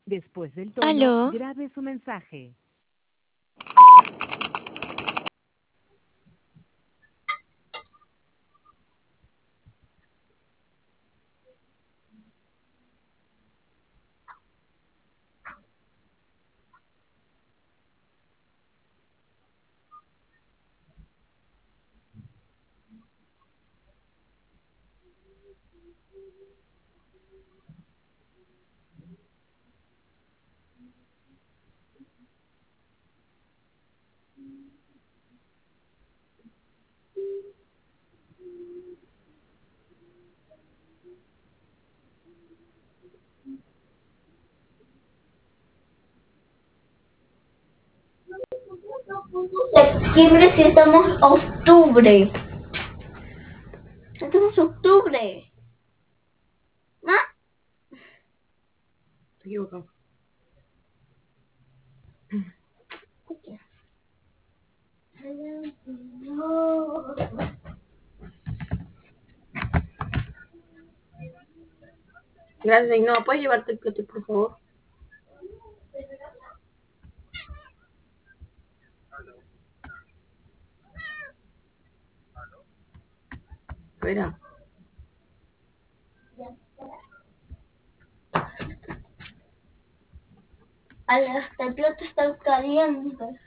Después del tono, Aló. grabe su mensaje. Septiembre, si estamos octubre. Estamos octubre. ¿No? Te equivocado. Gracias, y no, ¿puedes llevarte el plato, por favor? Espera. Hasta el plato está caliente.